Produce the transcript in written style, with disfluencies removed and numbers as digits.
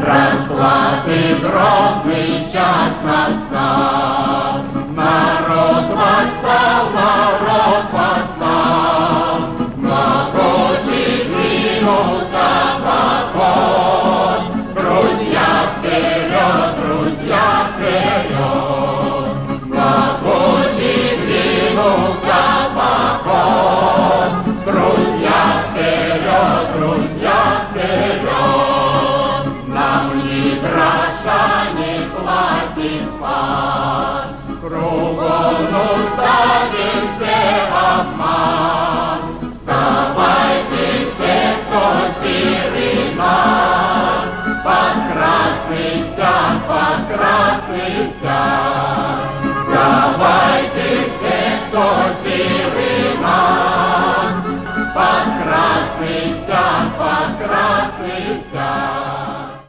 Расплаты грозный час настал, народ восстал, народ восстал, могучий двинулся в поход. Друзья вперед, друзья вперед, могучий двинулся в поход. Друзья вперед, друзья вперед. Ни гроша не платит пан, кругом нужда, везде обман. Давайте все, кто серый ман, под красный стяг, под красный стяг. Давайте все, кто серый ман, под красный стяг, под красный стяг.